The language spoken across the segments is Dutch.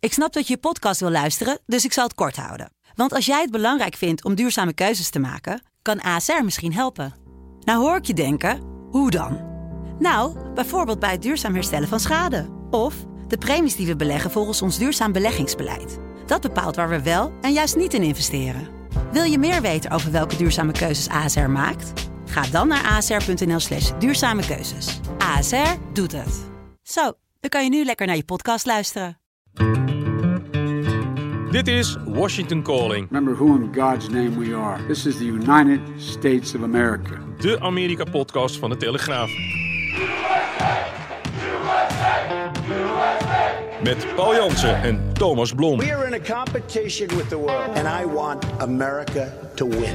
Ik snap dat je podcast wil luisteren, dus ik zal het kort houden. Want als jij het belangrijk vindt om duurzame keuzes te maken, kan ASR misschien helpen. Nou hoor ik je denken, hoe dan? Nou, bijvoorbeeld bij het duurzaam herstellen van schade. Of de premies die we beleggen volgens ons duurzaam beleggingsbeleid. Dat bepaalt waar we wel en juist niet in investeren. Wil je meer weten over welke duurzame keuzes ASR maakt? Ga dan naar asr.nl/duurzame keuzes. ASR doet het. Zo, dan kan je nu lekker naar je podcast luisteren. Dit is Washington Calling. Remember who in God's name we are. This is the United States of America. De Amerika-podcast van de Telegraaf. Met Paul Jansen en Thomas Blom. We are in a competition with the world. And I want America to win.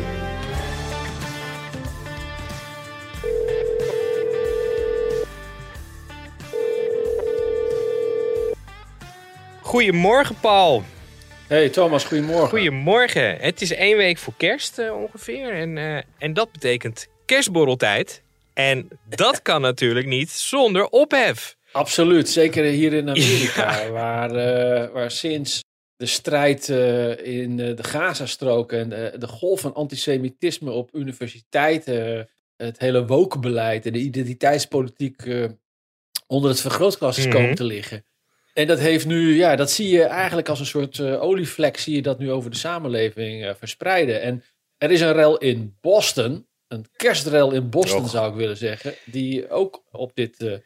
Goedemorgen, Paul. Hey Thomas, goedemorgen. Goedemorgen. Het is 1 week voor kerst ongeveer. En dat betekent kerstborreltijd. En dat kan natuurlijk niet zonder ophef. Absoluut, zeker hier in Amerika. Ja. Waar sinds de strijd in de Gazastrook en de golf van antisemitisme op universiteiten, het hele woke-beleid en de identiteitspolitiek onder het vergrootglas is komen te liggen. En dat heeft nu, dat zie je eigenlijk als een soort olievlek, zie je dat nu over de samenleving verspreiden. En er is een rel in Boston, een kerstrel in Boston zou ik willen zeggen, die ook op dit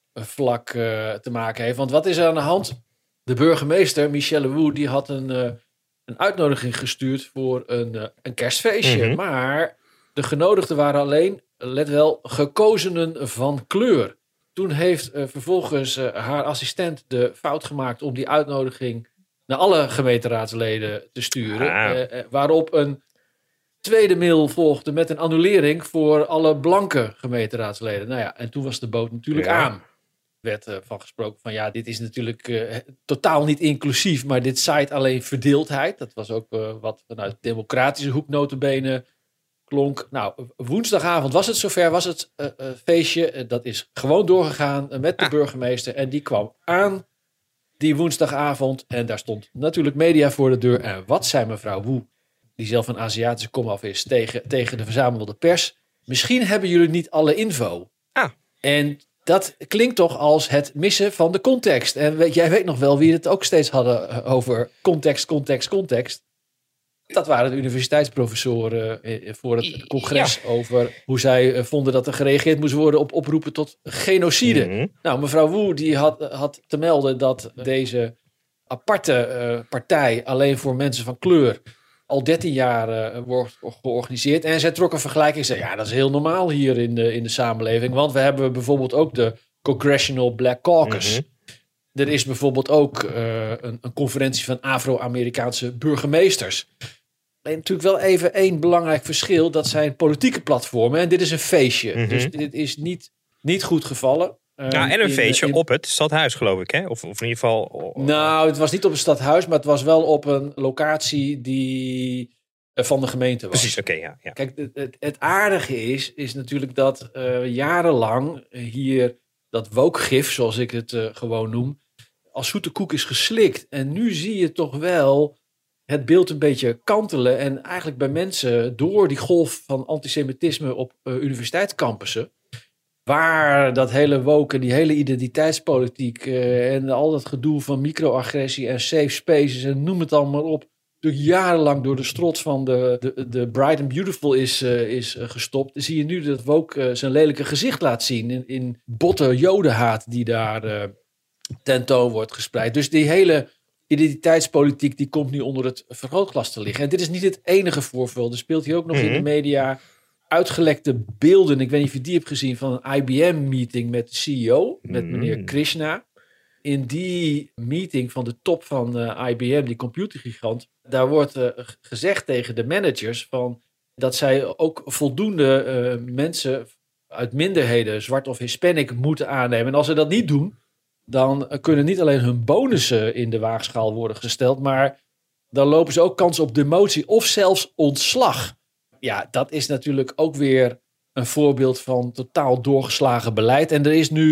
vlak te maken heeft. Want wat is er aan de hand? De burgemeester, Michelle Wu, die had een uitnodiging gestuurd voor een kerstfeestje. Maar de genodigden waren alleen, let wel, gekozenen van kleur. Toen heeft vervolgens haar assistent de fout gemaakt om die uitnodiging naar alle gemeenteraadsleden te sturen. Waarop een tweede mail volgde met een annulering voor alle blanke gemeenteraadsleden. Nou ja, en toen was de boot natuurlijk aan. Werd van gesproken van dit is natuurlijk totaal niet inclusief, maar dit zaait alleen verdeeldheid. Dat was ook wat vanuit de democratische hoek nota bene klonk. Nou, woensdagavond was het zover, was het feestje. Dat is gewoon doorgegaan met de burgemeester. En die kwam aan die woensdagavond. En daar stond natuurlijk media voor de deur. En wat zei mevrouw Wu, die zelf een Aziatische komaf is, tegen de verzamelde pers? Misschien hebben jullie niet alle info. En dat klinkt toch als het missen van de context. En jij weet nog wel wie het ook steeds hadden over context. Dat waren de universiteitsprofessoren voor het congres over hoe zij vonden dat er gereageerd moest worden op oproepen tot genocide. Nou, mevrouw Wu die had te melden dat deze aparte partij alleen voor mensen van kleur al 13 jaar wordt georganiseerd. En zij trok een vergelijking en zei, dat is heel normaal hier in de samenleving. Want we hebben bijvoorbeeld ook de Congressional Black Caucus. Er is bijvoorbeeld ook een conferentie van Afro-Amerikaanse burgemeesters. Alleen natuurlijk wel even één belangrijk verschil. Dat zijn politieke platformen. En dit is een feestje. Dus dit is niet goed gevallen. En een feestje op het stadhuis, geloof ik. Hè? Of in ieder geval... Nou, het was niet op het stadhuis. Maar het was wel op een locatie die van de gemeente was. Precies, oké. Kijk, het aardige is natuurlijk dat jarenlang hier dat woke-gif, zoals ik het gewoon noem, als zoete koek is geslikt. En nu zie je toch wel het beeld een beetje kantelen. En eigenlijk bij mensen door die golf van antisemitisme op universiteitscampussen, waar dat hele woke, die hele identiteitspolitiek en al dat gedoe van microagressie en safe spaces en noem het allemaal op, natuurlijk jarenlang door de strot van de Bright and Beautiful is gestopt. Dan zie je nu dat woke zijn lelijke gezicht laat zien in botte jodenhaat die daar tentoon wordt gespreid. Dus die hele identiteitspolitiek die komt nu onder het vergrootglas te liggen. En dit is niet het enige voorval. Er speelt hier ook nog in de media uitgelekte beelden. Ik weet niet of je die hebt gezien van een IBM-meeting met de CEO, met meneer Krishna. In die meeting van de top van IBM, die computergigant, daar wordt gezegd tegen de managers van dat zij ook voldoende mensen uit minderheden, zwart of Hispanic, moeten aannemen. En als ze dat niet doen, dan kunnen niet alleen hun bonussen in de waagschaal worden gesteld, maar dan lopen ze ook kans op demotie of zelfs ontslag. Ja, dat is natuurlijk ook weer een voorbeeld van totaal doorgeslagen beleid. En er is nu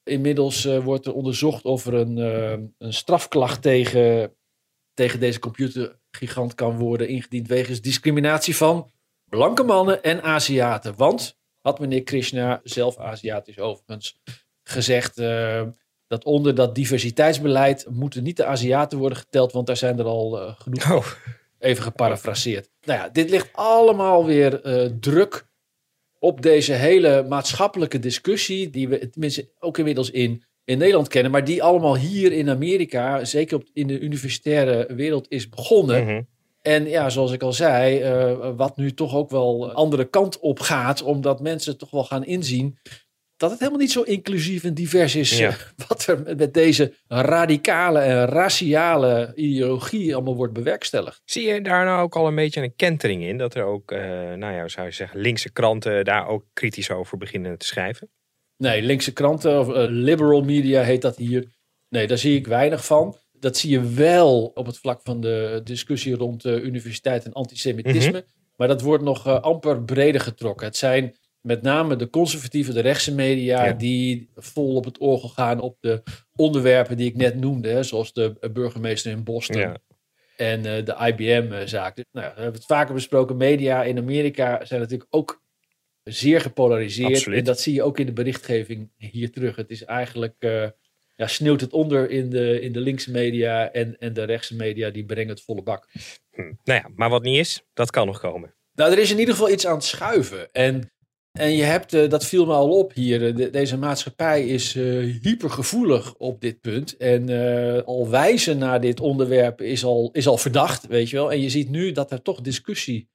Inmiddels wordt er onderzocht of er een strafklacht tegen deze computergigant kan worden ingediend wegens discriminatie van blanke mannen en Aziaten. Want, had meneer Krishna, zelf Aziatisch overigens, gezegd dat onder dat diversiteitsbeleid moeten niet de Aziaten worden geteld, want daar zijn er al genoeg. Even geparafraseerd. Nou ja, dit ligt allemaal weer druk op deze hele maatschappelijke discussie, die we tenminste ook inmiddels in Nederland kennen, maar die allemaal hier in Amerika, zeker in de universitaire wereld, is begonnen. Mm-hmm. En ja, zoals ik al zei, wat nu toch ook wel een andere kant op gaat, omdat mensen toch wel gaan inzien dat het helemaal niet zo inclusief en divers is wat er met deze radicale en raciale ideologie allemaal wordt bewerkstelligd. Zie je daar nou ook al een beetje een kentering in? Dat er ook, zou je zeggen, linkse kranten daar ook kritisch over beginnen te schrijven? Nee, linkse kranten, of liberal media heet dat hier. Nee, daar zie ik weinig van. Dat zie je wel op het vlak van de discussie rond universiteit en antisemitisme. Mm-hmm. Maar dat wordt nog amper breder getrokken. Het zijn met name de conservatieve, de rechtse media, die vol op het orgel gaan op de onderwerpen die ik net noemde. Hè, zoals de burgemeester in Boston en de IBM-zaak. Nou, we hebben het vaker besproken. Media in Amerika zijn natuurlijk ook zeer gepolariseerd. Absoluut. En dat zie je ook in de berichtgeving hier terug. Het is eigenlijk, sneeuwt het onder in de linkse media en de rechtse media, die brengen het volle bak. Nou ja, maar wat niet is, dat kan nog komen. Nou, er is in ieder geval iets aan het schuiven. En je hebt, dat viel me al op hier, deze maatschappij is hypergevoelig op dit punt. En al wijzen naar dit onderwerp is al verdacht, weet je wel. En je ziet nu dat er toch discussie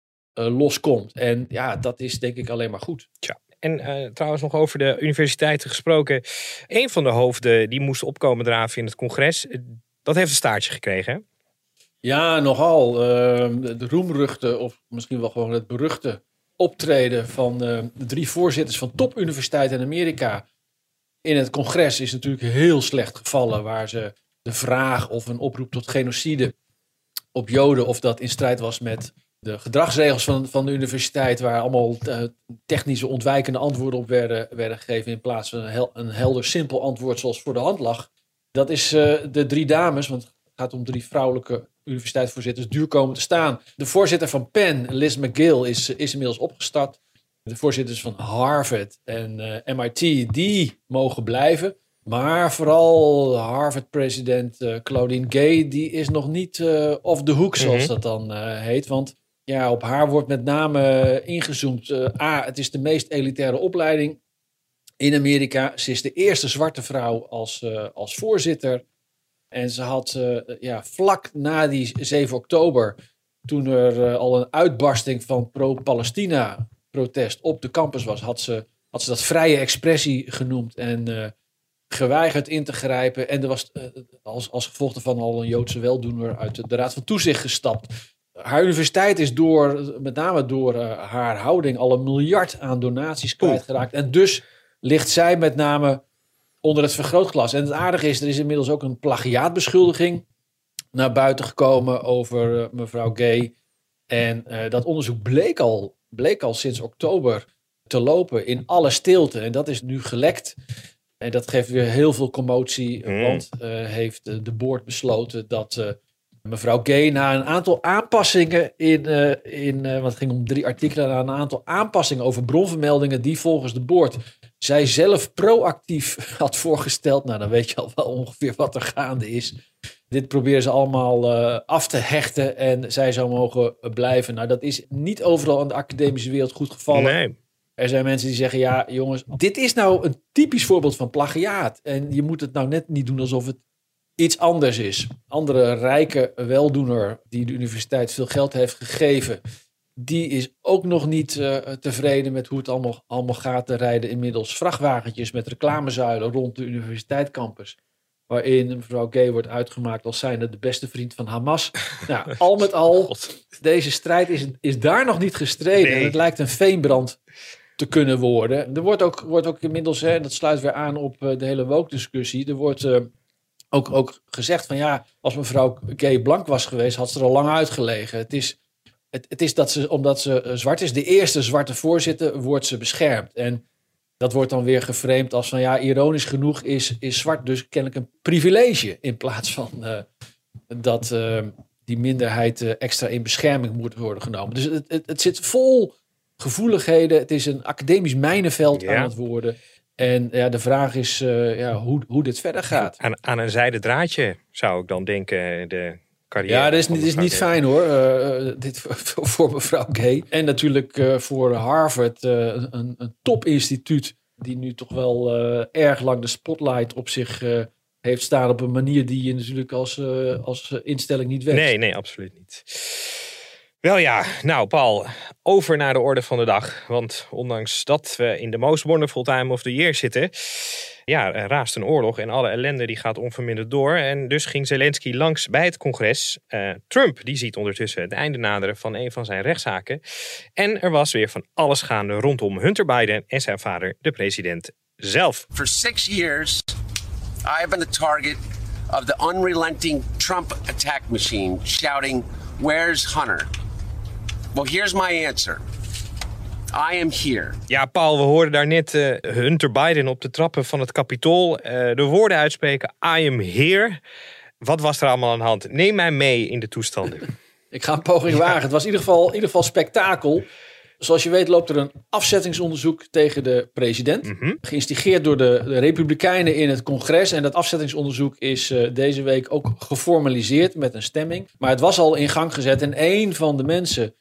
loskomt. En ja, dat is denk ik alleen maar goed. Tja. En trouwens nog over de universiteiten gesproken. Een van de hoofden die moest opkomen draven in het congres, dat heeft een staartje gekregen, hè? Ja, nogal. De roemruchte, of misschien wel gewoon het beruchte optreden van de 3 voorzitters van topuniversiteiten in Amerika in het congres is natuurlijk heel slecht gevallen, waar ze de vraag of een oproep tot genocide op Joden, of dat in strijd was met de gedragsregels van de universiteit, waar allemaal technische ontwijkende antwoorden op werden gegeven in plaats van een helder simpel antwoord zoals voor de hand lag. Dat is de 3 dames, want het gaat om 3 vrouwelijke universiteitsvoorzitters, duur komen te staan. De voorzitter van Penn, Liz McGill, is inmiddels opgestapt. De voorzitters van Harvard en MIT, die mogen blijven. Maar vooral Harvard-president Claudine Gay, die is nog niet off the hook, zoals dat dan heet. Want ja, op haar wordt met name ingezoomd. Het is de meest elitaire opleiding in Amerika. Ze is de eerste zwarte vrouw als voorzitter. En ze had vlak na die 7 oktober, toen er al een uitbarsting van pro-Palestina protest op de campus was, had ze dat vrije expressie genoemd en geweigerd in te grijpen. En er was als gevolg daarvan al een Joodse weldoener uit de Raad van Toezicht gestapt. Haar universiteit is met name door haar houding al 1 miljard aan donaties kwijtgeraakt. En dus ligt zij met name onder het vergrootglas. En het aardige is, er is inmiddels ook een plagiaatbeschuldiging naar buiten gekomen over mevrouw Gay. En dat onderzoek bleek al sinds oktober te lopen in alle stilte. En dat is nu gelekt. En dat geeft weer heel veel commotie. Want heeft de board besloten dat mevrouw Gay na een aantal aanpassingen want het ging om 3 artikelen, na een aantal aanpassingen over bronvermeldingen die volgens de board zij zelf proactief had voorgesteld. Nou, dan weet je al wel ongeveer wat er gaande is. Dit proberen ze allemaal af te hechten en zij zou mogen blijven. Nou, dat is niet overal in de academische wereld goed gevallen. Nee. Er zijn mensen die zeggen, ja jongens, dit is nou een typisch voorbeeld van plagiaat. En je moet het nou net niet doen alsof het iets anders is. Andere rijke weldoener die de universiteit veel geld heeft gegeven, die is ook nog niet tevreden met hoe het allemaal gaat. Er rijden inmiddels vrachtwagentjes met reclamezuilen rond de universiteitscampus, waarin mevrouw Gay wordt uitgemaakt als zijnde de beste vriend van Hamas. Nou, al met al, deze strijd is daar nog niet gestreden. Nee. En het lijkt een veenbrand te kunnen worden. Er wordt ook inmiddels, en dat sluit weer aan op de hele woke-discussie, er wordt ook gezegd van ja, als mevrouw Gay blank was geweest, had ze er al lang uitgelegen. Het is dat ze, omdat ze zwart is, de eerste zwarte voorzitter, wordt ze beschermd. En Dat wordt dan weer geframed als van ironisch genoeg is zwart dus kennelijk een privilege. In plaats van dat die minderheid extra in bescherming moet worden genomen. Dus het zit vol gevoeligheden. Het is een academisch mijnenveld aan het worden. En de vraag is hoe dit verder gaat. Aan een zijden draadje zou ik dan denken, de carrière. Ja, dit is niet fijn hoor. Dit voor mevrouw Gay. En natuurlijk voor Harvard, een topinstituut die nu toch wel erg lang de spotlight op zich heeft staan op een manier die je natuurlijk als instelling niet wenst. Nee, absoluut niet. Wel ja, nou Paul, over naar de orde van de dag. Want ondanks dat we in de most wonderful time of the year zitten, er raast een oorlog en alle ellende die gaat onverminderd door. En dus ging Zelensky langs bij het congres. Trump die ziet ondertussen het einde naderen van een van zijn rechtszaken. En er was weer van alles gaande rondom Hunter Biden en zijn vader, de president zelf. For 6 years, I have been the target of the unrelenting Trump attack machine, shouting, "Where's Hunter?" Well, here's my answer. I am here. Ja, Paul, we hoorden daar net Hunter Biden op de trappen van het Capitool de woorden uitspreken. I am here. Wat was er allemaal aan de hand? Neem mij mee in de toestanden. Ik ga een poging wagen. Het was in ieder geval spektakel. Zoals je weet loopt er een afzettingsonderzoek tegen de president. Geïnstigeerd door de Republikeinen in het congres. En dat afzettingsonderzoek is deze week ook geformaliseerd met een stemming. Maar het was al in gang gezet. En een van de mensen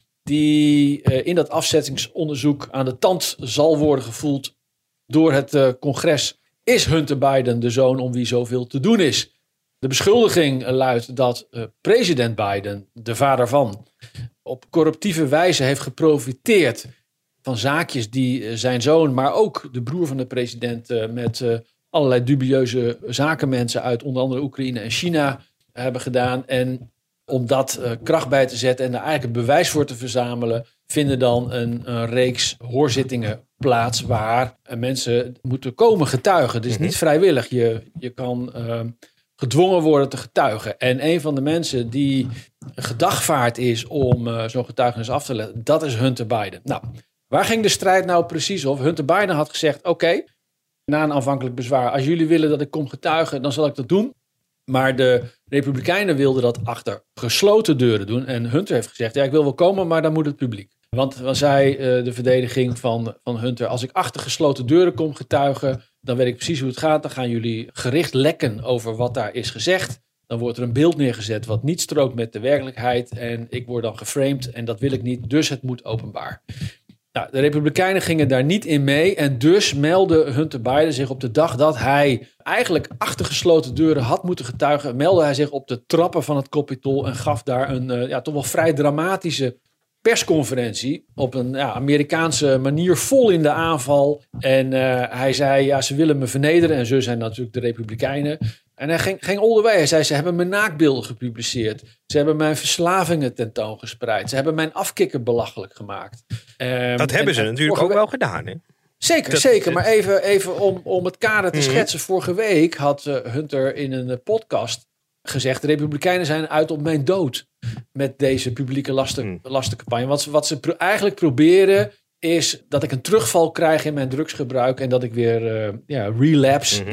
die in dat afzettingsonderzoek aan de tand zal worden gevoeld door het congres, is Hunter Biden, de zoon om wie zoveel te doen is. De beschuldiging luidt dat president Biden, de vader van, op corruptieve wijze heeft geprofiteerd van zaakjes die zijn zoon, maar ook de broer van de president met allerlei dubieuze zakenmensen uit onder andere Oekraïne en China hebben gedaan. En om dat kracht bij te zetten en daar eigenlijk een bewijs voor te verzamelen, vinden dan een reeks hoorzittingen plaats waar mensen moeten komen getuigen. Het is niet vrijwillig. Je kan gedwongen worden te getuigen. En een van de mensen die gedagvaard is om zo'n getuigenis af te leggen, dat is Hunter Biden. Nou, waar ging de strijd nou precies over? Hunter Biden had gezegd, oké, na een aanvankelijk bezwaar, als jullie willen dat ik kom getuigen, dan zal ik dat doen. Maar de Republikeinen wilden dat achter gesloten deuren doen. En Hunter heeft gezegd, ik wil wel komen, maar dan moet het publiek. Want zei de verdediging van Hunter, als ik achter gesloten deuren kom getuigen, dan weet ik precies hoe het gaat. Dan gaan jullie gericht lekken over wat daar is gezegd. Dan wordt er een beeld neergezet wat niet strookt met de werkelijkheid. En ik word dan geframed en dat wil ik niet. Dus het moet openbaar. Nou, de Republikeinen gingen daar niet in mee. En dus meldde Hunter Biden zich op de dag dat hij eigenlijk achter gesloten deuren had moeten getuigen, meldde hij zich op de trappen van het Capitool en gaf daar een toch wel vrij dramatische persconferentie op een Amerikaanse manier, vol in de aanval. En hij zei, ze willen me vernederen. En zo zijn natuurlijk de Republikeinen. En hij ging all the way. Hij zei, ze hebben mijn naakbeelden gepubliceerd. Ze hebben mijn verslavingen tentoongespreid. Ze hebben mijn afkikker belachelijk gemaakt. Dat hebben ze natuurlijk ook wel gedaan, hè? Zeker. Maar even om het kader te schetsen. Vorige week had Hunter in een podcast gezegd, de Republikeinen zijn uit op mijn dood met deze publieke lastencampagne. Wat ze eigenlijk proberen is dat ik een terugval krijg in mijn drugsgebruik en dat ik weer relapse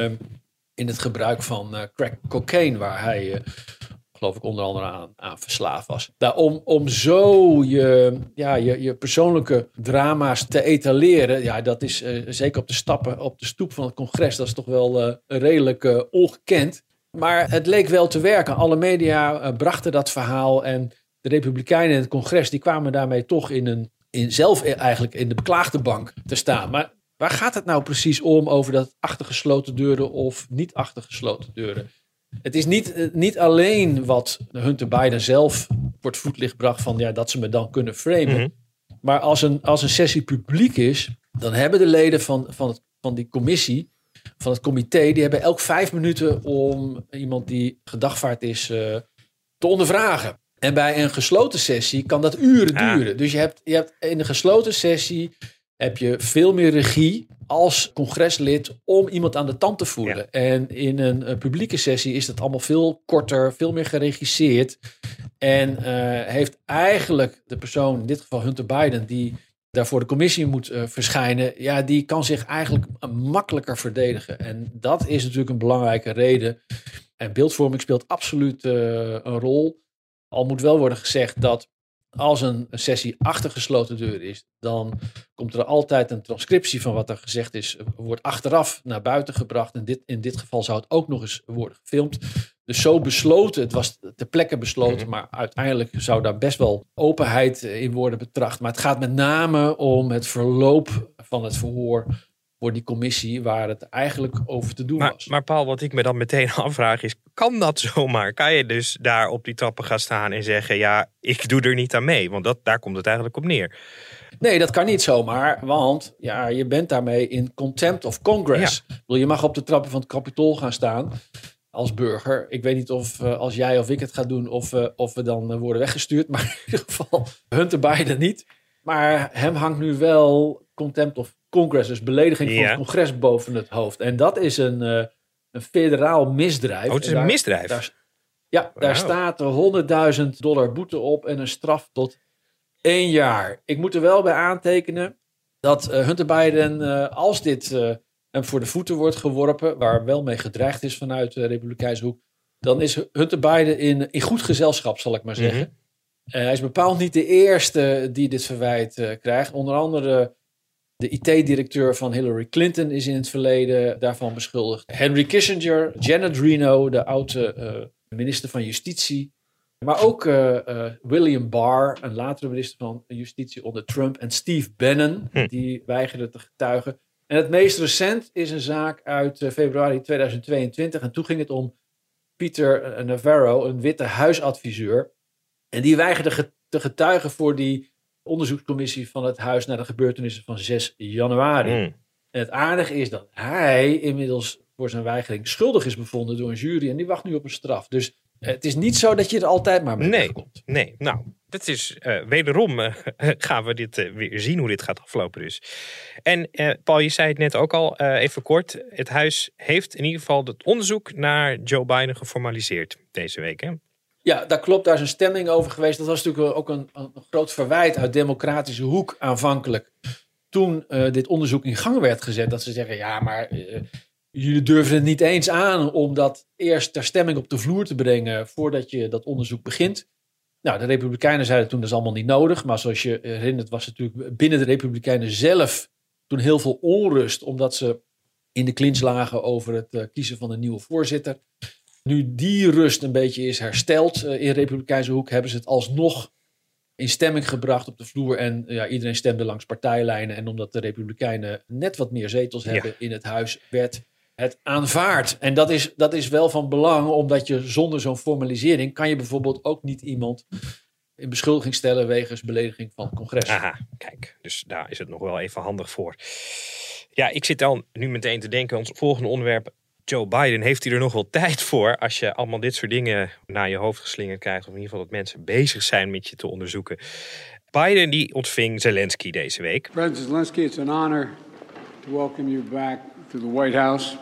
in het gebruik van crack cocaine, waar hij geloof ik onder andere aan verslaafd was. Om zo je persoonlijke drama's te etaleren, dat is zeker op de stoep van het congres, dat is toch wel redelijk ongekend. Maar het leek wel te werken. Alle media brachten dat verhaal en de Republikeinen in het congres die kwamen daarmee toch zelf eigenlijk in de beklaagde bank te staan. Maar waar gaat het nou precies om over dat achtergesloten deuren of niet achtergesloten deuren? Het is niet alleen wat Hunter Biden zelf voor het voetlicht bracht van dat ze me dan kunnen framen. Maar als een sessie publiek is, dan hebben de leden van die commissie, van het comité, die hebben elk 5 minuten om iemand die gedagvaard is te ondervragen. En bij een gesloten sessie kan dat uren duren. Dus je hebt in een gesloten sessie heb je veel meer regie als congreslid om iemand aan de tand te voelen. Ja. En in een publieke sessie is dat allemaal veel korter, veel meer geregisseerd. En heeft eigenlijk de persoon, in dit geval Hunter Biden, die daarvoor de commissie moet verschijnen, ja, die kan zich eigenlijk makkelijker verdedigen. En dat is natuurlijk een belangrijke reden. En beeldvorming speelt absoluut een rol. Al moet wel worden gezegd dat als een sessie achter gesloten deur is, dan komt er altijd een transcriptie van wat er gezegd is, wordt achteraf naar buiten gebracht. En in dit geval zou het ook nog eens worden gefilmd. Dus zo besloten, het was ter plekke besloten, maar uiteindelijk zou daar best wel openheid in worden betracht. Maar het gaat met name om het verloop van het verhoor voor die commissie waar het eigenlijk over te doen was. Maar Paul, wat ik me dan meteen afvraag is, kan dat zomaar? Kan je dus daar op die trappen gaan staan en zeggen, ja, ik doe er niet aan mee? Want daar komt het eigenlijk op neer. Nee, dat kan niet zomaar, want ja, je bent daarmee in contempt of Congress. Ja. Je mag op de trappen van het Capitool gaan staan als burger. Ik weet niet of als jij of ik het gaat doen of we dan worden weggestuurd. Maar in ieder geval Hunter Biden niet. Maar hem hangt nu wel contempt of Congress, dus belediging van het congres boven het hoofd. En dat is een federaal misdrijf. Oh, het is een misdrijf? Daar staat $100.000 boete op en een straf tot 1 jaar. Ik moet er wel bij aantekenen dat Hunter Biden, als dit hem voor de voeten wordt geworpen, waar wel mee gedreigd is vanuit de Republikeinse hoek, dan is Hunter Biden in goed gezelschap, zal ik maar zeggen. Hij is bepaald niet de eerste die dit verwijt krijgt. Onder andere de IT-directeur van Hillary Clinton is in het verleden daarvan beschuldigd. Henry Kissinger, Janet Reno, de oude minister van Justitie. Maar ook William Barr, een latere minister van Justitie onder Trump. En Steve Bannon, die weigerde te getuigen. En het meest recent is een zaak uit februari 2022. En toen ging het om Peter Navarro, een Witte Huisadviseur. En die weigerde te getuigen voor die onderzoekscommissie van het huis naar de gebeurtenissen van 6 januari. En het aardige is dat hij inmiddels voor zijn weigering schuldig is bevonden door een jury. En die wacht nu op een straf. Dus het is niet zo dat je er altijd maar mee wegkomt. Nee, nou, dat is wederom gaan we dit weer zien hoe dit gaat aflopen dus. En Paul, je zei het net ook al, even kort. Het huis heeft in ieder geval het onderzoek naar Joe Biden geformaliseerd deze week, hè? Ja, dat klopt. Daar is een stemming over geweest. Dat was natuurlijk ook een groot verwijt uit democratische hoek aanvankelijk. Toen dit onderzoek in gang werd gezet. Dat ze zeggen, ja, maar jullie durven het niet eens aan om dat eerst ter stemming op de vloer te brengen voordat je dat onderzoek begint. Nou, de Republikeinen zeiden toen dat is allemaal niet nodig. Maar zoals je herinnert was het natuurlijk binnen de Republikeinen zelf toen heel veel onrust. Omdat ze in de clinch lagen over het kiezen van een nieuwe voorzitter. Nu die rust een beetje is hersteld in Republikeinse hoek, hebben ze het alsnog in stemming gebracht op de vloer. En iedereen stemde langs partijlijnen. En omdat de Republikeinen net wat meer zetels hebben in het huis, werd het aanvaard. En dat is wel van belang, omdat je zonder zo'n formalisering kan je bijvoorbeeld ook niet iemand in beschuldiging stellen wegens belediging van het congres. Aha, kijk, dus daar is het nog wel even handig voor. Ja, ik zit dan nu meteen te denken, ons volgende onderwerp, Joe Biden, heeft hij er nog wel tijd voor als je allemaal dit soort dingen naar je hoofd geslingerd krijgt, of in ieder geval dat mensen bezig zijn met je te onderzoeken. Biden die ontving Zelensky deze week. President Zelensky, it's an honor to welcome you back to the White House.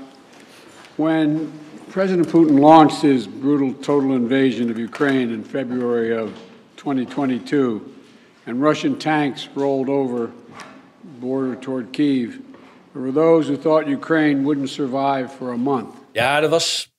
When President Putin launched his brutal total invasion of Ukraine in February of 2022 and Russian tanks rolled over the border toward Kyiv, there were those who thought Ukraine wouldn't survive for a month. Ja, dat was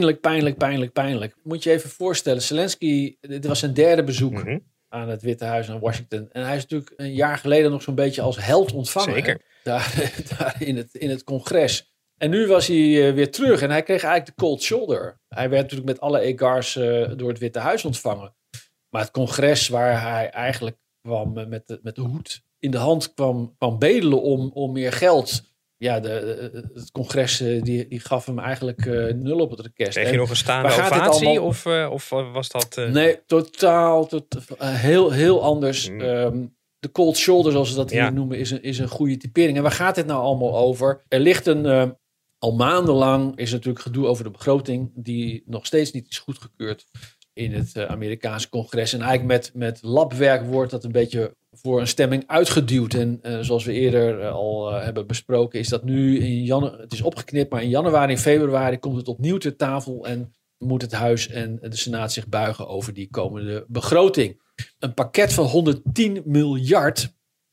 pijnlijk. Moet je even voorstellen, Zelensky, dit was zijn derde bezoek aan het Witte Huis naar Washington. En hij is natuurlijk een jaar geleden nog zo'n beetje als held ontvangen. Zeker. Daar in het congres. En nu was hij weer terug en hij kreeg eigenlijk de cold shoulder. Hij werd natuurlijk met alle egars door het Witte Huis ontvangen. Maar het congres waar hij eigenlijk kwam met de hoed in de hand kwam bedelen om meer geld. Ja, het congres die gaf hem eigenlijk 0 op het request. Kreeg je nog een staande ovatie of was dat... Nee, totaal heel anders. De cold shoulder, zoals ze dat hier noemen, is een goede typering. En waar gaat dit nou allemaal over? Er ligt al maandenlang is natuurlijk gedoe over de begroting, die nog steeds niet is goedgekeurd in het Amerikaanse congres. En eigenlijk met labwerk wordt dat een beetje voor een stemming uitgeduwd. En zoals we eerder al hebben besproken, is dat nu het is opgeknipt, maar in januari en februari komt het opnieuw ter tafel en moet het Huis en de Senaat zich buigen over die komende begroting. Een pakket van 110 miljard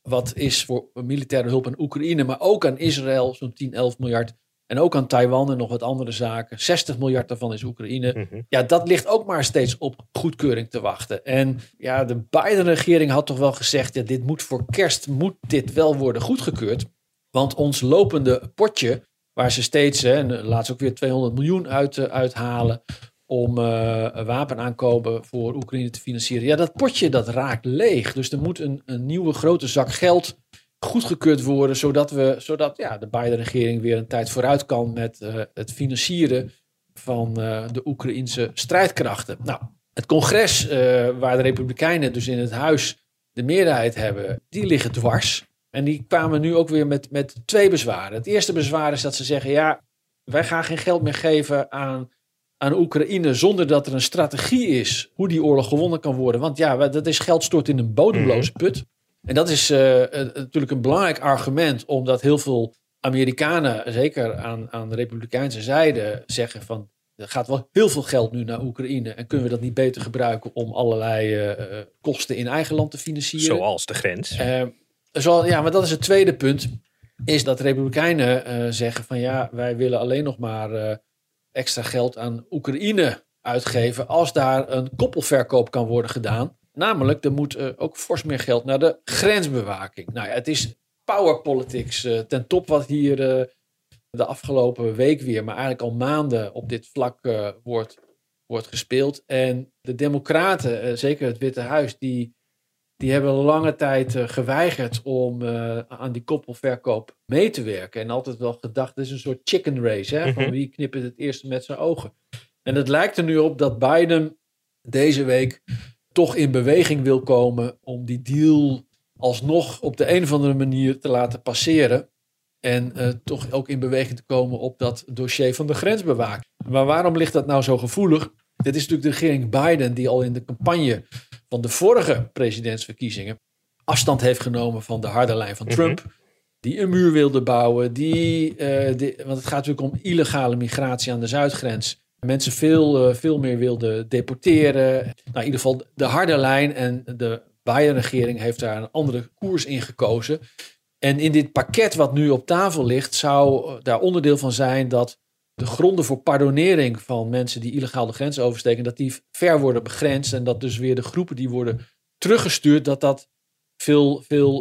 wat is voor militaire hulp aan Oekraïne, maar ook aan Israël, zo'n 10, 11 miljard. En ook aan Taiwan en nog wat andere zaken. 60 miljard daarvan is Oekraïne. Mhm. Ja, dat ligt ook maar steeds op goedkeuring te wachten. En ja, de Biden-regering had toch wel gezegd, ja, dit moet voor kerst dit wel worden goedgekeurd. Want ons lopende potje, waar ze steeds, en laatst ook weer 200 miljoen uithalen om wapenaankopen voor Oekraïne te financieren. Ja, dat potje dat raakt leeg. Dus er moet een nieuwe grote zak geld goedgekeurd worden, zodat de Biden-regering weer een tijd vooruit kan met het financieren van de Oekraïnse strijdkrachten. Nou, het congres, waar de Republikeinen dus in het huis de meerderheid hebben, die liggen dwars. En die kwamen nu ook weer met 2 bezwaren. Het eerste bezwaar is dat ze zeggen, ja, wij gaan geen geld meer geven aan Oekraïne zonder dat er een strategie is hoe die oorlog gewonnen kan worden. Want ja, dat is geld stort in een bodemloze put. En dat is natuurlijk een belangrijk argument, omdat heel veel Amerikanen, zeker aan de Republikeinse zijde, zeggen van, er gaat wel heel veel geld nu naar Oekraïne en kunnen we dat niet beter gebruiken om allerlei kosten in eigen land te financieren. Zoals de grens. Maar dat is het tweede punt, is dat de Republikeinen zeggen van ja, wij willen alleen nog maar extra geld aan Oekraïne uitgeven als daar een koppelverkoop kan worden gedaan. Namelijk, er moet ook fors meer geld naar de grensbewaking. Nou ja, het is power politics ten top wat hier de afgelopen week weer, maar eigenlijk al maanden op dit vlak wordt gespeeld. En de Democraten, zeker het Witte Huis, die hebben lange tijd geweigerd om aan die koppelverkoop mee te werken. En altijd wel gedacht, dit is een soort chicken race. Hè, van wie knippert het eerste met zijn ogen. En het lijkt er nu op dat Biden deze week toch in beweging wil komen om die deal alsnog op de een of andere manier te laten passeren. En toch ook in beweging te komen op dat dossier van de grensbewaking. Maar waarom ligt dat nou zo gevoelig? Dit is natuurlijk de regering Biden die al in de campagne van de vorige presidentsverkiezingen afstand heeft genomen van de harde lijn van Trump. Die een muur wilde bouwen. Want het gaat natuurlijk om illegale migratie aan de zuidgrens. Mensen veel meer wilden deporteren. Nou, in ieder geval de harde lijn. En de Biden-regering heeft daar een andere koers in gekozen. En in dit pakket wat nu op tafel ligt, zou daar onderdeel van zijn dat de gronden voor pardonering van mensen die illegaal de grens oversteken, dat die ver worden begrensd. En dat dus weer de groepen die worden teruggestuurd, dat veel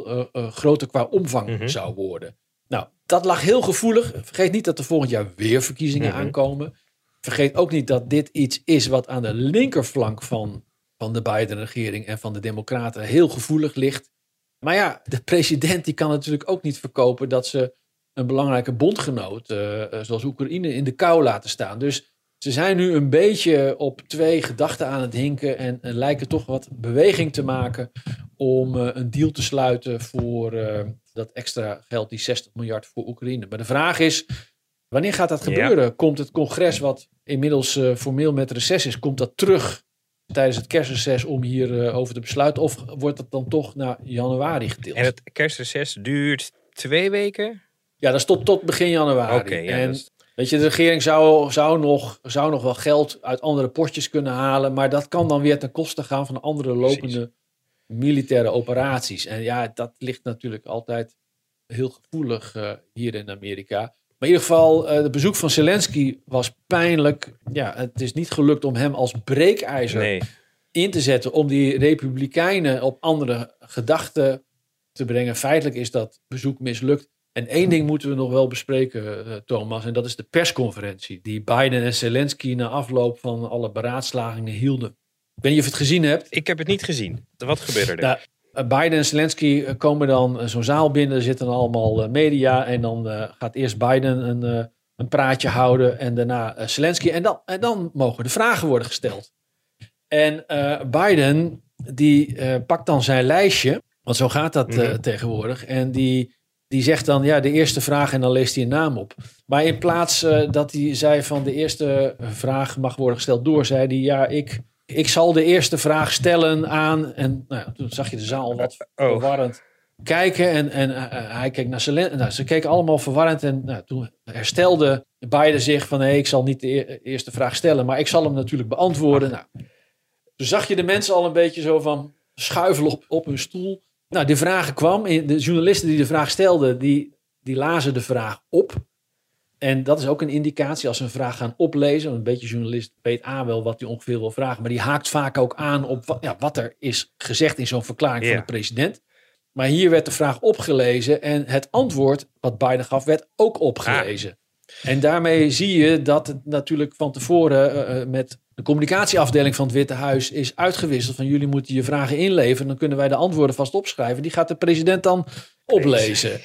groter qua omvang zou worden. Nou, dat lag heel gevoelig. Vergeet niet dat er volgend jaar weer verkiezingen aankomen. Vergeet ook niet dat dit iets is wat aan de linkerflank van de Biden-regering en van de Democraten heel gevoelig ligt. Maar ja, de president die kan natuurlijk ook niet verkopen dat ze een belangrijke bondgenoot, zoals Oekraïne, in de kou laten staan. Dus ze zijn nu een beetje op 2 gedachten aan het hinken en lijken toch wat beweging te maken om een deal te sluiten voor dat extra geld, die 60 miljard voor Oekraïne. Maar de vraag is, wanneer gaat dat gebeuren? Ja. Komt het congres, wat inmiddels formeel met reces is, komt dat terug tijdens het kerstreces om hier over te besluiten? Of wordt dat dan toch naar januari gedeeld? En het kerstreces duurt 2 weken? Ja, dat is tot begin januari. Okay, ja, en weet je, de regering zou nog wel geld uit andere potjes kunnen halen, maar dat kan dan weer ten koste gaan van andere lopende militaire operaties. En ja, dat ligt natuurlijk altijd heel gevoelig hier in Amerika. Maar in ieder geval, het bezoek van Zelensky was pijnlijk. Ja, het is niet gelukt om hem als breekijzer in te zetten om die Republikeinen op andere gedachten te brengen. Feitelijk is dat bezoek mislukt. En 1 ding moeten we nog wel bespreken, Thomas, en dat is de persconferentie die Biden en Zelensky na afloop van alle beraadslagingen hielden. Ik weet niet of je het gezien hebt. Ik heb het niet gezien. Wat gebeurde er? Nou, Biden en Zelensky komen dan zo'n zaal binnen. Er zitten allemaal media. En dan gaat eerst Biden een praatje houden. En daarna Zelensky. En dan mogen de vragen worden gesteld. En Biden die pakt dan zijn lijstje. Want zo gaat dat tegenwoordig. En die zegt dan de eerste vraag en dan leest hij een naam op. Maar in plaats dat hij zei van de eerste vraag mag worden gesteld door, zei hij ik zal de eerste vraag stellen aan. En toen zag je de zaal wat verwarrend kijken. En hij keek naar Zelensky. Ze keken allemaal verwarrend. En toen herstelde Biden zich van ik zal niet de eerste vraag stellen. Maar ik zal hem natuurlijk beantwoorden. Toen zag je de mensen al een beetje zo van schuifelen op hun stoel. Nou, de vragen kwam. De journalisten die de vraag stelden, die lazen de vraag op. En dat is ook een indicatie als ze een vraag gaan oplezen. Een beetje journalist weet wel wat hij ongeveer wil vragen. Maar die haakt vaak ook aan op wat er is gezegd in zo'n verklaring van de president. Maar hier werd de vraag opgelezen. En het antwoord wat Biden gaf werd ook opgelezen. En daarmee zie je dat het natuurlijk van tevoren met de communicatieafdeling van het Witte Huis is uitgewisseld. Van jullie moeten je vragen inleveren. Dan kunnen wij de antwoorden vast opschrijven. Die gaat de president dan oplezen.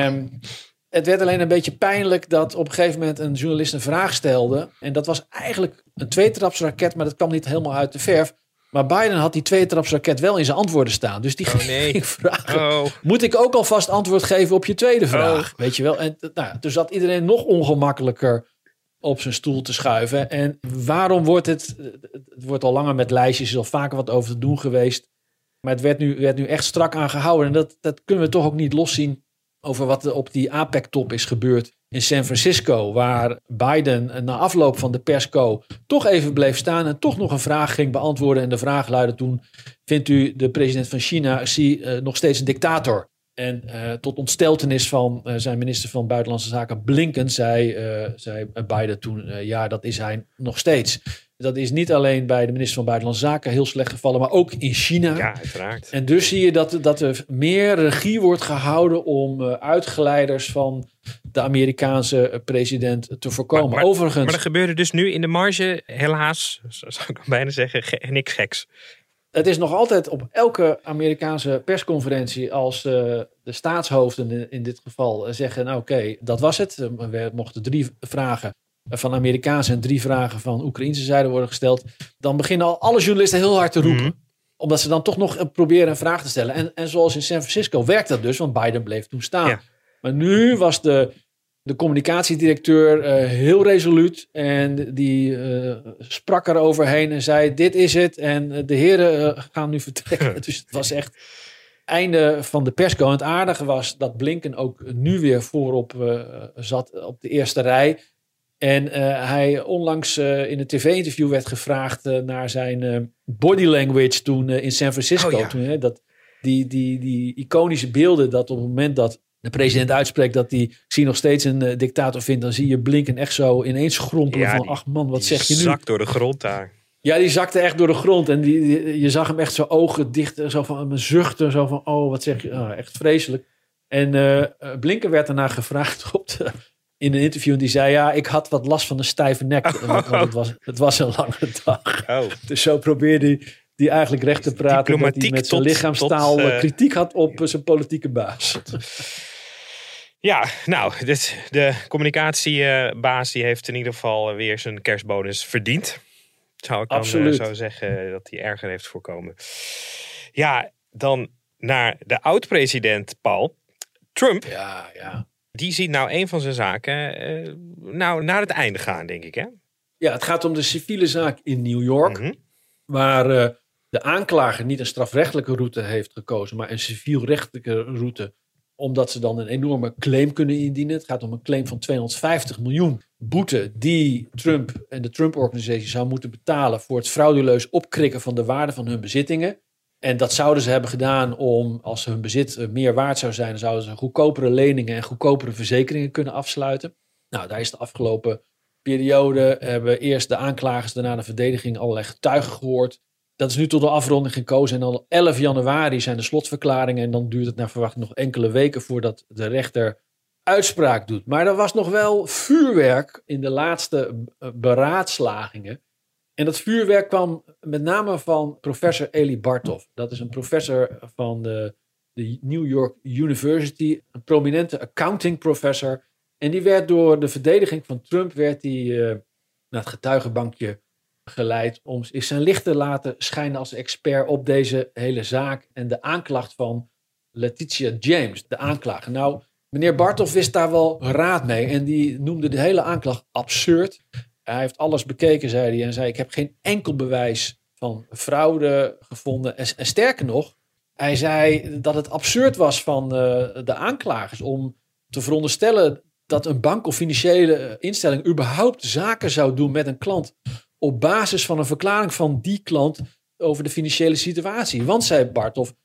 Het werd alleen een beetje pijnlijk dat op een gegeven moment een journalist een vraag stelde. En dat was eigenlijk een tweetrapsraket, maar dat kwam niet helemaal uit de verf. Maar Biden had die tweetrapsraket wel in zijn antwoorden staan. Dus die ging vragen, moet ik ook alvast antwoord geven op je tweede vraag? Weet je wel? En toen zat iedereen nog ongemakkelijker op zijn stoel te schuiven. En waarom wordt het wordt al langer met lijstjes, is al vaker wat over te doen geweest. Maar het werd nu echt strak aangehouden. En dat kunnen we toch ook niet loszien over wat er op die APEC-top is gebeurd in San Francisco. Waar Biden na afloop van de persco toch even bleef staan en toch nog een vraag ging beantwoorden. En de vraag luidde toen, vindt u de president van China nog steeds een dictator? En tot ontsteltenis van zijn minister van Buitenlandse Zaken Blinken zei Biden toen, ja, dat is hij nog steeds. Dat is niet alleen bij de minister van Buitenlandse Zaken heel slecht gevallen, maar ook in China. Ja, uiteraard. En dus zie je dat er meer regie wordt gehouden om uitgeleiders van de Amerikaanse president te voorkomen. Maar Overigens, er gebeurde dus nu in de marge, helaas, zou ik bijna zeggen, niks geks. Het is nog altijd op elke Amerikaanse persconferentie als de staatshoofden in dit geval zeggen, nou oké, dat was het. We mochten 3 vragen van Amerikaanse en 3 vragen van Oekraïnse zijde worden gesteld. Dan beginnen alle journalisten heel hard te roepen. Omdat ze dan toch nog proberen een vraag te stellen. En zoals in San Francisco werkt dat dus, want Biden bleef toen staan. Ja. Maar nu was de communicatiedirecteur heel resoluut. En die sprak er overheen en zei, dit is het. En de heren gaan nu vertrekken. Dus het was echt einde van de persco. En het aardige was dat Blinken ook nu weer voorop zat op de eerste rij. En hij onlangs in een tv-interview werd gevraagd naar zijn body language toen in San Francisco. Oh, ja. Toen, die iconische beelden dat op het moment dat de president uitspreekt dat hij zich nog steeds een dictator vindt, dan zie je Blinken echt zo ineens schrompelen van ach man, wat zeg je nu? Die zakt door de grond daar. Ja, die zakte echt door de grond. En je zag hem echt zo ogen dicht, zo van zuchten, zo van oh, wat zeg je? Oh, echt vreselijk. En Blinken werd daarna gevraagd in een interview en die zei, ja, ik had wat last van een stijve nek. Want het was een lange dag. Oh. Dus zo probeerde hij eigenlijk recht te praten dat hij met zijn lichaamstaal kritiek had op zijn politieke baas. Ja, nou, de communicatiebaas die heeft in ieder geval weer zijn kerstbonus verdiend. Zou ik dan zo zeggen dat hij erger heeft voorkomen. Ja, dan naar de oud-president Paul Trump. Ja. Die ziet nou een van zijn zaken naar het einde gaan, denk ik, hè? Ja, het gaat om de civiele zaak in New York. Waar de aanklager niet een strafrechtelijke route heeft gekozen, maar een civielrechtelijke route, omdat ze dan een enorme claim kunnen indienen. Het gaat om een claim van 250 miljoen boete die Trump en de Trump-organisatie zou moeten betalen voor het frauduleus opkrikken van de waarde van hun bezittingen. En dat zouden ze hebben gedaan om, als hun bezit meer waard zou zijn, dan zouden ze goedkopere leningen en goedkopere verzekeringen kunnen afsluiten. Nou, daar is de afgelopen periode, hebben eerst de aanklagers, daarna de verdediging allerlei getuigen gehoord. Dat is nu tot de afronding gekozen en al 11 januari zijn de slotverklaringen en dan duurt het naar verwachting nog enkele weken voordat de rechter uitspraak doet. Maar er was nog wel vuurwerk in de laatste beraadslagingen. En dat vuurwerk kwam met name van professor Eli Bartov. Dat is een professor van de New York University, een prominente accounting professor. En die werd door de verdediging van Trump naar het getuigenbankje geleid om zijn licht te laten schijnen als expert op deze hele zaak en de aanklacht van Letitia James, de aanklager. Nou, meneer Bartov wist daar wel raad mee en die noemde de hele aanklacht absurd. Hij heeft alles bekeken, zei hij, en zei ik heb geen enkel bewijs van fraude gevonden. En sterker nog, hij zei dat het absurd was van de aanklagers om te veronderstellen dat een bank of financiële instelling überhaupt zaken zou doen met een klant op basis van een verklaring van die klant over de financiële situatie. Want, zei Bartov,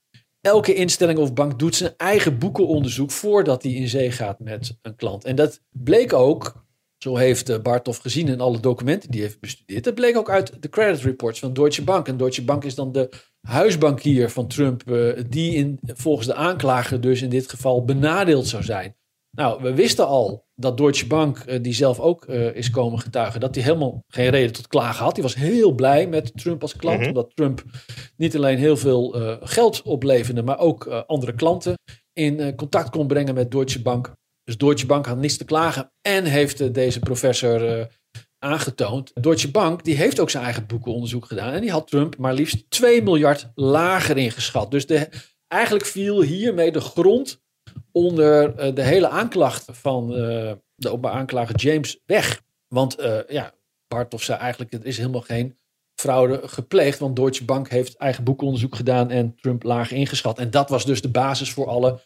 elke instelling of bank doet zijn eigen boekenonderzoek voordat hij in zee gaat met een klant. En dat bleek ook, zo heeft Barthof gezien in alle documenten die hij heeft bestudeerd. Dat bleek ook uit de credit reports van Deutsche Bank. En Deutsche Bank is dan de huisbankier van Trump, die volgens de aanklager dus in dit geval benadeeld zou zijn. Nou, we wisten al dat Deutsche Bank, die zelf ook is komen getuigen, dat hij helemaal geen reden tot klagen had. Die was heel blij met Trump als klant, omdat Trump niet alleen heel veel geld opleverde, maar ook andere klanten in contact kon brengen met Deutsche Bank. Dus Deutsche Bank had niets te klagen en heeft deze professor aangetoond. Deutsche Bank die heeft ook zijn eigen boekenonderzoek gedaan en die had Trump maar liefst 2 miljard lager ingeschat. Dus eigenlijk viel hiermee de grond onder de hele aanklacht van de openbaar aanklager James weg. Want Barthof zei eigenlijk, er is helemaal geen fraude gepleegd, want Deutsche Bank heeft eigen boekenonderzoek gedaan en Trump laag ingeschat. En dat was dus de basis voor alle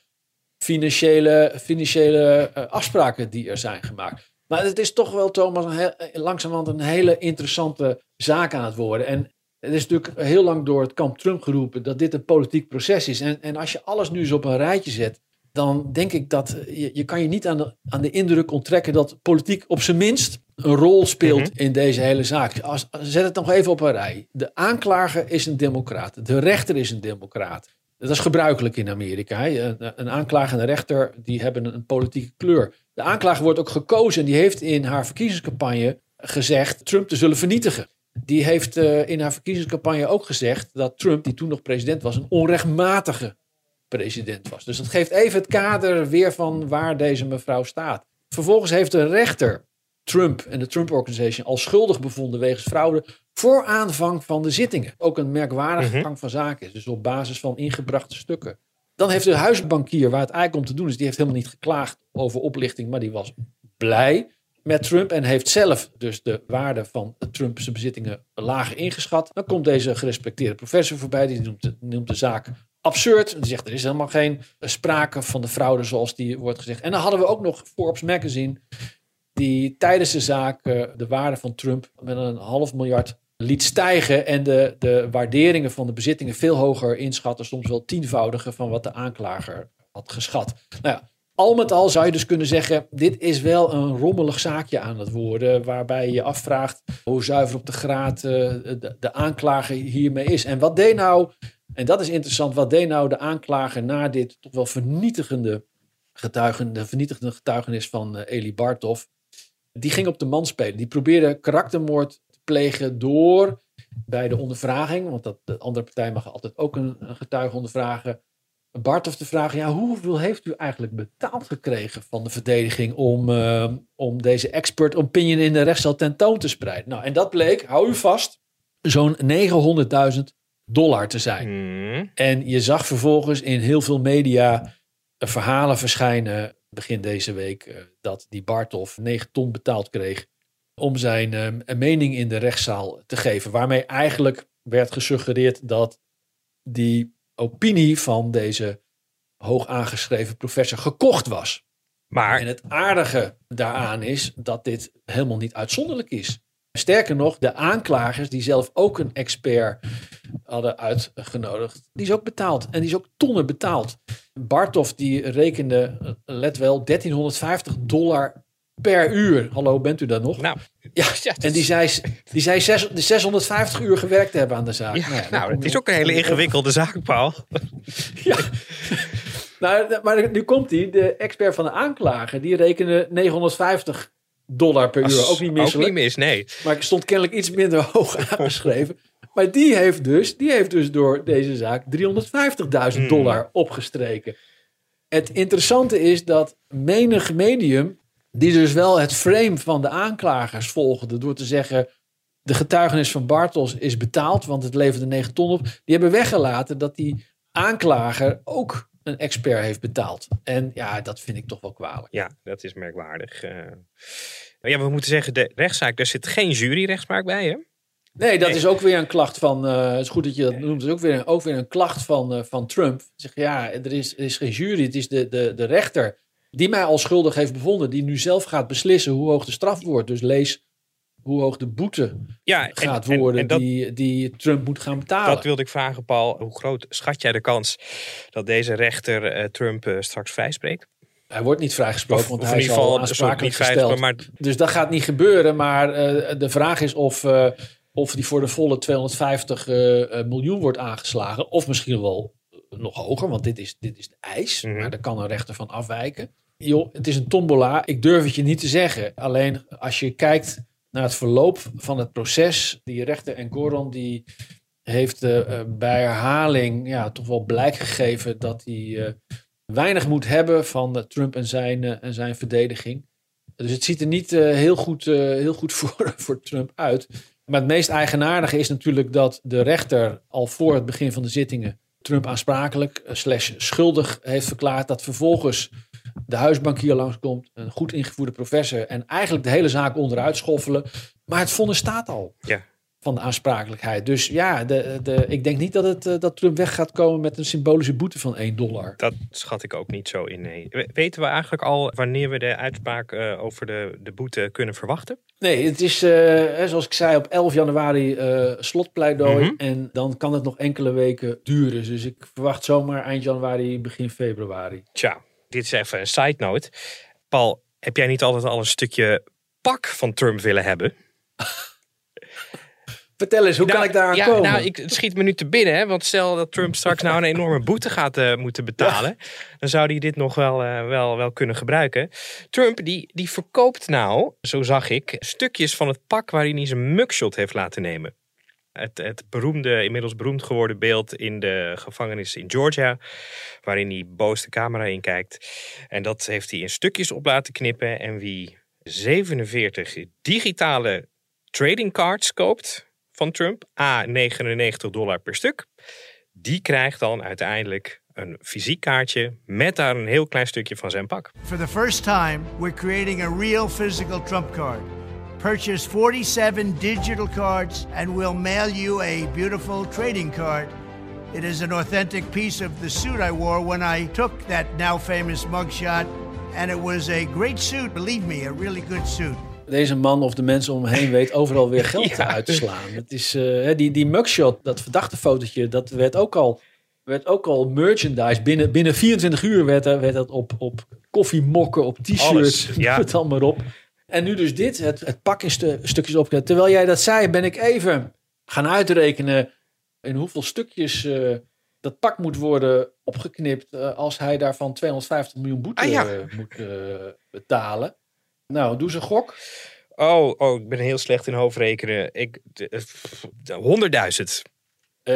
financiële afspraken die er zijn gemaakt. Maar het is toch wel, Thomas, langzamerhand een hele interessante zaak aan het worden. En het is natuurlijk heel lang door het kamp Trump geroepen dat dit een politiek proces is. En als je alles nu eens op een rijtje zet, dan denk ik dat je kan je niet aan de indruk onttrekken dat politiek op zijn minst een rol speelt in deze hele zaak. Zet het nog even op een rij. De aanklager is een democraat. De rechter is een democraat. Dat is gebruikelijk in Amerika. Een aanklager en een rechter die hebben een politieke kleur. De aanklager wordt ook gekozen en die heeft in haar verkiezingscampagne gezegd Trump te zullen vernietigen. Die heeft in haar verkiezingscampagne ook gezegd dat Trump, die toen nog president was, een onrechtmatige president was. Dus dat geeft even het kader weer van waar deze mevrouw staat. Vervolgens heeft de rechter Trump en de Trump Organization al schuldig bevonden wegens fraude voor aanvang van de zittingen. Ook een merkwaardige gang van zaken is. Dus op basis van ingebrachte stukken. Dan heeft de huisbankier, waar het eigenlijk om te doen is, die heeft helemaal niet geklaagd over oplichting, maar die was blij met Trump en heeft zelf dus de waarde van Trump's bezittingen lager ingeschat. Dan komt deze gerespecteerde professor voorbij, die noemt de zaak absurd. Die zegt er is helemaal geen sprake van de fraude zoals die wordt gezegd. En dan hadden we ook nog Forbes Magazine, die tijdens de zaak de waarde van Trump met $500 miljoen liet stijgen en de waarderingen van de bezittingen veel hoger inschatten, soms wel 10-voudige van wat de aanklager had geschat. Nou ja, al met al zou je dus kunnen zeggen, dit is wel een rommelig zaakje aan het worden, waarbij je je afvraagt hoe zuiver op de graad de aanklager hiermee is. En wat deed nou, en dat is interessant, wat deed nou de aanklager na dit toch wel vernietigende getuigenis van Eli Barthof? Die ging op de man spelen. Die probeerde karaktermoord te plegen door bij de ondervraging, want de andere partij mag altijd ook een getuige ondervragen, Barthof te vragen, ja, hoeveel heeft u eigenlijk betaald gekregen van de verdediging om deze expert opinion in de rechtszaal tentoon te spreiden? Nou, en dat bleek, hou u vast, zo'n $900.000 te zijn. En je zag vervolgens in heel veel media verhalen verschijnen begin deze week dat die Barthof 9 ton betaald kreeg om zijn mening in de rechtszaal te geven. Waarmee eigenlijk werd gesuggereerd dat die opinie van deze hoog aangeschreven professor gekocht was. En het aardige daaraan is dat dit helemaal niet uitzonderlijk is. Sterker nog, de aanklagers die zelf ook een expert hadden uitgenodigd, die is ook betaald. En die is ook tonnen betaald. Barthof die rekende, let wel, $1350 per uur. Hallo, bent u daar nog? Nou, ja, en die zei 650 uur gewerkt te hebben aan de zaak. Ja, het is ook een hele ingewikkelde zaak, Paul. Ja. Nou, maar nu komt hij. De expert van de aanklager, die rekende $950 per uur. Ook niet misselijk. Ook niet mis, nee. Maar ik stond kennelijk iets minder hoog aangeschreven. Maar die heeft dus door deze zaak $350.000 opgestreken. Het interessante is dat menig medium, die dus wel het frame van de aanklagers volgde door te zeggen, de getuigenis van Bartels is betaald, want het leverde 9 ton op. Die hebben weggelaten dat die aanklager ook een expert heeft betaald. En ja, dat vind ik toch wel kwalijk. Ja, dat is merkwaardig. Maar ja, we moeten zeggen, de rechtszaak, daar zit geen juryrechtspraak bij, hè? Nee, dat is ook weer een klacht van, het is goed dat je dat noemt, het is ook weer een klacht van Trump. Zeg, ja, er is geen jury, het is de rechter die mij al schuldig heeft bevonden, die nu zelf gaat beslissen hoe hoog de straf wordt. Dus lees hoe hoog de boete gaat en worden dat, die Trump moet gaan betalen. Dat wilde ik vragen, Paul. Hoe groot schat jij de kans dat deze rechter Trump straks vrijspreekt? Hij wordt niet vrijgesproken, want of hij in is ieder al geval aansprakelijk niet gesteld. Maar... Dus dat gaat niet gebeuren. Maar de vraag is of die voor de volle 250 miljoen wordt aangeslagen. Of misschien wel nog hoger, want dit is de eis. Mm-hmm. Maar daar kan een rechter van afwijken. Joh, het is een tombola. Ik durf het je niet te zeggen. Alleen als je kijkt naar het verloop van het proces. Die rechter Engoron die heeft bij herhaling toch wel blijk gegeven dat hij weinig moet hebben van Trump en zijn verdediging. Dus het ziet er niet heel goed voor Trump uit. Maar het meest eigenaardige is natuurlijk dat de rechter al voor het begin van de zittingen Trump aansprakelijk / schuldig heeft verklaard. Dat vervolgens de huisbankier langskomt, een goed ingevoerde professor en eigenlijk de hele zaak onderuit schoffelen. Maar het vonnis staat al van de aansprakelijkheid. Dus ja, ik denk niet dat Trump weg gaat komen met een symbolische boete van $1. Dat schat ik ook niet zo in. Nee. Weten we eigenlijk al wanneer we de uitspraak over de boete kunnen verwachten? Nee, het is zoals ik zei op 11 januari slotpleidooi. Mm-hmm. En dan kan het nog enkele weken duren. Dus ik verwacht zomaar eind januari, begin februari. Tja, dit is even een side note. Paul, heb jij niet altijd al een stukje pak van Trump willen hebben? Vertel eens, hoe kan ik daar aan komen? Nou, het schiet me nu te binnen. Hè? Want stel dat Trump straks nou een enorme boete gaat moeten betalen. Ja. Dan zou hij dit nog wel kunnen gebruiken. Trump die verkoopt nou, zo zag ik, stukjes van het pak waarin hij zijn mugshot heeft laten nemen. Het inmiddels beroemd geworden beeld in de gevangenis in Georgia. Waarin hij boos de camera in kijkt. En dat heeft hij in stukjes op laten knippen. En wie 47 digitale trading cards koopt van Trump, $99 per stuk, die krijgt dan uiteindelijk een fysiek kaartje met daar een heel klein stukje van zijn pak. For the first time, we're creating a real physical Trump card. Purchase 47 digital cards and we'll mail you a beautiful trading card. It is an authentic piece of the suit I wore when I took that now famous mugshot. And it was a great suit, believe me, a really good suit. Deze man of de mensen om hem heen weet overal weer geld uit te slaan. Het is, die mugshot, dat verdachte fotootje, dat werd ook al merchandise. Binnen 24 uur werd dat op koffiemokken, op t-shirts, het allemaal op. En nu dus dit, het pak in stukjes opgeknipt. Terwijl jij dat zei, ben ik even gaan uitrekenen in hoeveel stukjes dat pak moet worden opgeknipt als hij daarvan 250 miljoen boete moet betalen. Nou, doe ze een gok. Oh, ik ben heel slecht in hoofdrekenen. 100.000.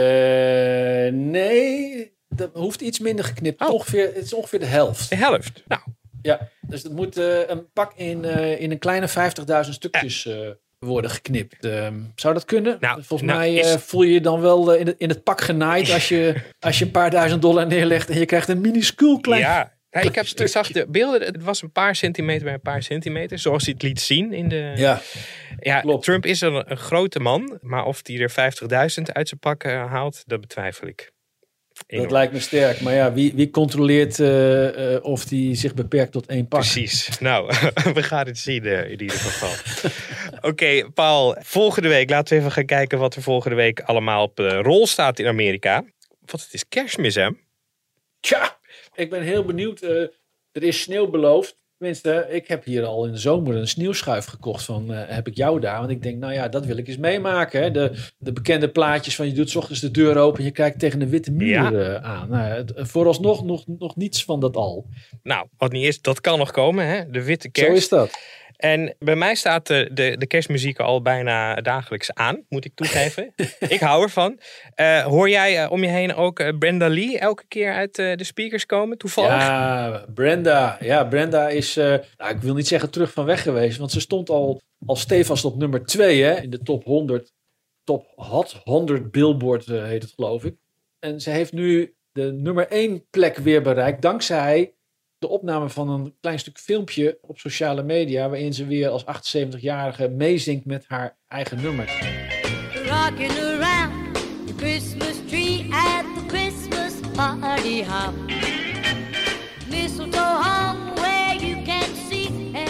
Nee, dat hoeft iets minder geknipt. Het is ongeveer de helft. De helft? Nou. Ja, dus het moet een pak in een kleine 50.000 stukjes worden geknipt. Zou dat kunnen? Nou, volgens mij voel je je dan wel in het pak genaaid als je een paar $1000 neerlegt en je krijgt een minuscuul klein... Ja. Ja, ik zag de beelden. Het was een paar centimeter bij een paar centimeter. Zoals hij het liet zien in de... Ja, klopt. Trump is een grote man. Maar of hij er 50.000 uit zijn pak haalt, dat betwijfel ik. Dat lijkt me sterk. Maar ja, wie controleert of hij zich beperkt tot 1 pak? Precies. Nou, we gaan het zien in ieder geval. Oké, Paul. Volgende week. Laten we even gaan kijken wat er volgende week allemaal op de rol staat in Amerika. Want het is Kerstmis, hè? Tja! Ik ben heel benieuwd. Er is sneeuw beloofd. Tenminste, ik heb hier al in de zomer een sneeuwschuif gekocht. Heb ik jou daar? Want ik denk, nou ja, dat wil ik eens meemaken. Hè? De bekende plaatjes van je doet 's ochtends de deur open en je kijkt tegen de witte muur aan. Nou, vooralsnog nog niets van dat al. Nou, wat niet is, dat kan nog komen. Hè? De witte kerst. Zo is dat. En bij mij staat de kerstmuziek al bijna dagelijks aan, moet ik toegeven. Ik hou ervan. Hoor jij om je heen ook Brenda Lee elke keer uit de speakers komen, toevallig? Ja, Brenda is, ik wil niet zeggen terug van weg geweest, want ze stond al stevast op nummer 2 in de top 100. Top Hot 100 Billboard heet het, geloof ik. En ze heeft nu de nummer 1 plek weer bereikt, dankzij de opname van een klein stuk filmpje op sociale media, waarin ze weer als 78-jarige meezingt met haar eigen nummer. Rocking around the Christmas tree at the Christmas party hop. Mistletoe hung where you can see everything.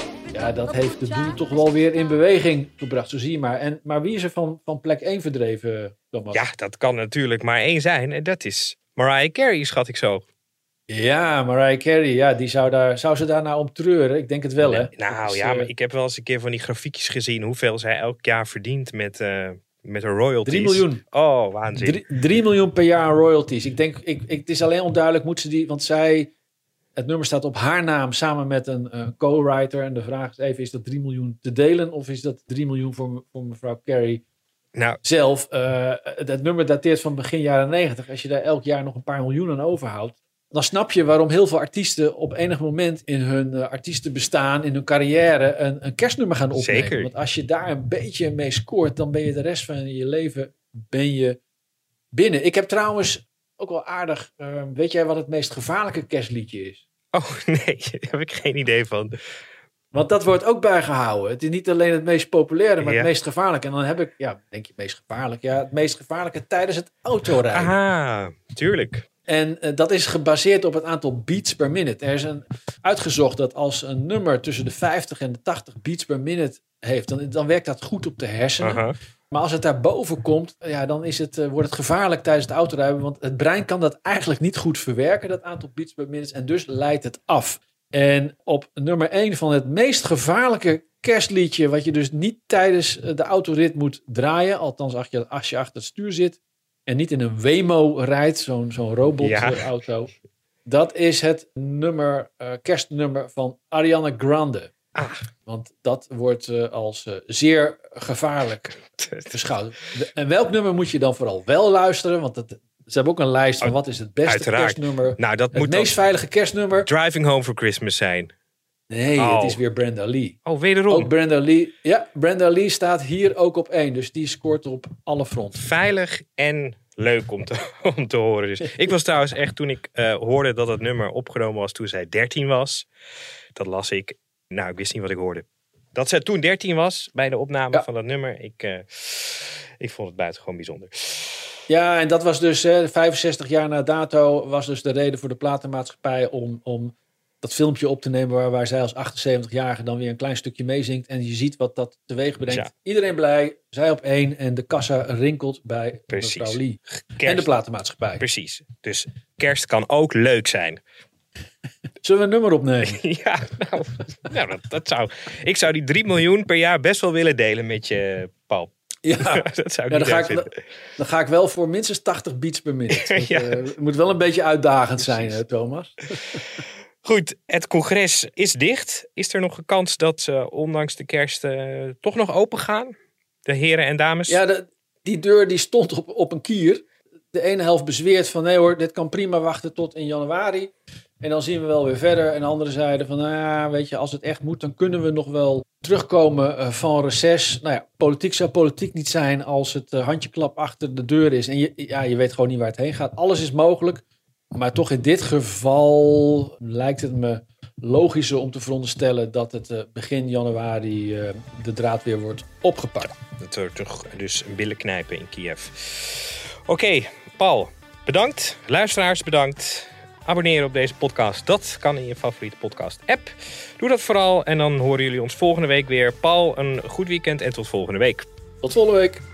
Ja, dat heeft de boel toch wel weer in beweging gebracht, zo zie je maar. Maar wie is er van plek 1 verdreven, Thomas? Ja, dat kan natuurlijk maar 1 zijn. En dat is Mariah Carey, schat ik zo. Ja, Mariah Carey, ja, zou ze daar nou om treuren? Ik denk het wel, hè? Nou ja, maar ik heb wel eens een keer van die grafiekjes gezien hoeveel zij elk jaar verdient met haar royalties. 3 miljoen. Oh, waanzin. 3 miljoen per jaar aan royalties. Ik denk, het is alleen onduidelijk, moet ze die, want het nummer staat op haar naam samen met een co-writer. En de vraag is even, is dat 3 miljoen te delen of is dat 3 miljoen voor mevrouw Carey zelf? Dat nummer dateert van begin jaren 90. Als je daar elk jaar nog een paar miljoen aan overhoudt, dan snap je waarom heel veel artiesten op enig moment in hun artiestenbestaan, in hun carrière, een kerstnummer gaan opnemen. Zeker. Want als je daar een beetje mee scoort, dan ben je de rest van je leven binnen. Ik heb trouwens ook wel aardig, weet jij wat het meest gevaarlijke kerstliedje is? Oh nee, daar heb ik geen idee van. Want dat wordt ook bijgehouden. Het is niet alleen het meest populaire, maar het meest gevaarlijke. En dan heb ik, denk je meest gevaarlijk? Ja, het meest gevaarlijke tijdens het autorijden. Ah, tuurlijk. En dat is gebaseerd op het aantal beats per minute. Er is uitgezocht dat als een nummer tussen de 50 en de 80 beats per minute heeft, dan werkt dat goed op de hersenen. Uh-huh. Maar als het daarboven komt, dan wordt het gevaarlijk tijdens het autorijden. Want het brein kan dat eigenlijk niet goed verwerken, dat aantal beats per minute. En dus leidt het af. En op nummer 1 van het meest gevaarlijke kerstliedje, wat je dus niet tijdens de autorit moet draaien, althans als je achter het stuur zit en niet in een Waymo rijdt, zo'n robotauto. Dat is het kerstnummer van Ariana Grande. Want dat wordt als zeer gevaarlijk beschouwd. En welk nummer moet je dan vooral wel luisteren? Want ze hebben ook een lijst van wat is het beste kerstnummer. Nou, dat het moet meest veilige kerstnummer. Driving Home for Christmas zijn. Nee, het is weer Brenda Lee. Oh, wederom. Ook Brenda Lee. Ja, Brenda Lee staat hier ook op 1. Dus die scoort op alle fronten. Veilig en leuk om te horen. Dus. Ik was trouwens echt, toen ik hoorde dat het nummer opgenomen was toen zij 13 was. Dat las ik. Nou, ik wist niet wat ik hoorde. Dat zij toen 13 was bij de opname van dat nummer. Ik vond het buitengewoon bijzonder. Ja, en dat was dus 65 jaar na dato was dus de reden voor de platenmaatschappij om dat filmpje op te nemen waar zij als 78-jarige dan weer een klein stukje meezingt. En je ziet wat dat teweeg brengt. Ja. Iedereen blij, zij op 1 en de kassa rinkelt bij mevrouw Lee. En de platenmaatschappij. Precies. Dus kerst kan ook leuk zijn. Zullen we een nummer opnemen? Ja, dat zou... Ik zou die 3 miljoen per jaar best wel willen delen met je, Paul. Ja, dat zou ik dan ga ik wel voor minstens 80 beats per minute. Het moet wel een beetje uitdagend zijn, Thomas. Goed, het congres is dicht. Is er nog een kans dat ze ondanks de kerst toch nog open gaan? De heren en dames? Ja, die deur die stond op een kier. De ene helft bezweert van nee hoor, dit kan prima wachten tot in januari. En dan zien we wel weer verder. En de andere zeiden van weet je, als het echt moet, dan kunnen we nog wel terugkomen van reces. Nou ja, politiek zou politiek niet zijn als het handjeklap achter de deur is. En je weet gewoon niet waar het heen gaat. Alles is mogelijk. Maar toch in dit geval lijkt het me logischer om te veronderstellen dat het begin januari de draad weer wordt opgepakt. Dat er toch dus een billen knijpen in Kiev. Oké, Paul, bedankt. Luisteraars, bedankt. Abonneren op deze podcast. Dat kan in je favoriete podcast-app. Doe dat vooral en dan horen jullie ons volgende week weer. Paul, een goed weekend en tot volgende week. Tot volgende week.